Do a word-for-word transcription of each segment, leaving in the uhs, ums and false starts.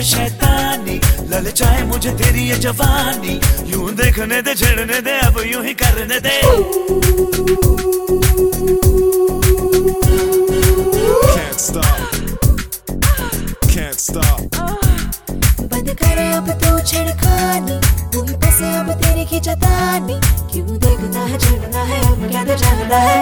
ये शैतानी, ललचाए मुझे तेरी ये जवानी। यूं देखने दे, छेड़ने दे, अब यूं ही करने दे। Can't stop, can't stop. बंद कर अब तू छेड़खानी, तू ही बस अब तेरी खिंचातानी। क्यों देखना है, छेड़ना है, अब क्या तो जानना है।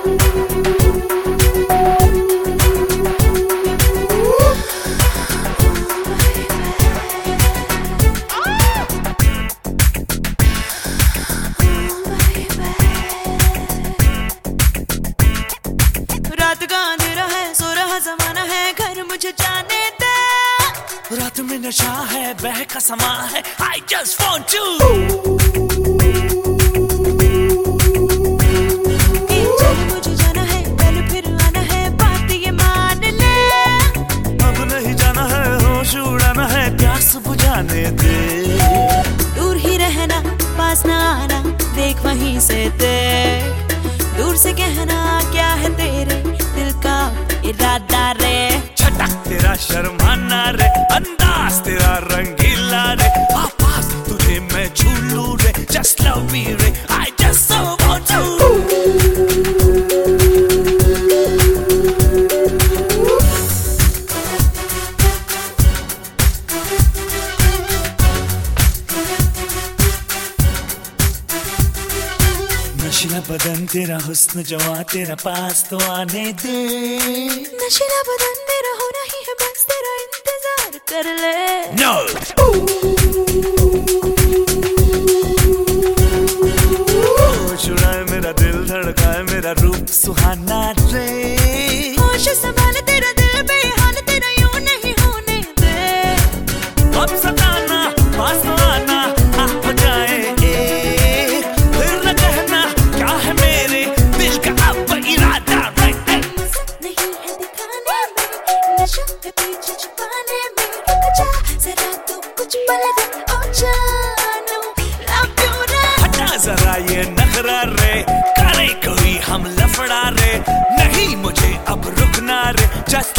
रात का अंधेरा है, सो रहा जमाना है, घर मुझे जाने दे। रात में नशा है, बहका समा है, I just want you। चल मुझे जाना है, कल फिर आना है, बात ये मान ले। अब नहीं जाना है, होश उड़ाना है, प्यास बुझाने दे। दूर ही रहना, पास ना आना, देख वहीं से देख। दूर से कहना क्या है तेरे दिल का इरादा रे। छटक तेरा शर्माना रे, अंदाज तेरा रंगीला रे। आ पास तुझे मैं छू लूं रे, just love me रे, I just so want you। नशीला बदन तेरा, हुस्न जवां तेरा, पास तो आने दे। नशीला बदन तेरा होना ही है, बस तेरा इंतजार कर ले। No। होश उड़ाए मेरा दिल, धड़काए मेरा रूप सुहाना रे। होश संभाल तेरा दिल बेहाल, तेरा यूं नहीं होने दे। अब सताना, पास तो आना, आ जाए एक, फिर न कहना क्या है मेरे दिल का अब इरादा। नहीं है दिखाने में, नशा है पीछे छुपाने में। रुक जा जरा तू कुछ पल दे, ओ जानू love you रे। हटा जरा ये नखरा रे, करे कोई हम लफड़ा रे। नहीं मुझे अब रुकना रे, just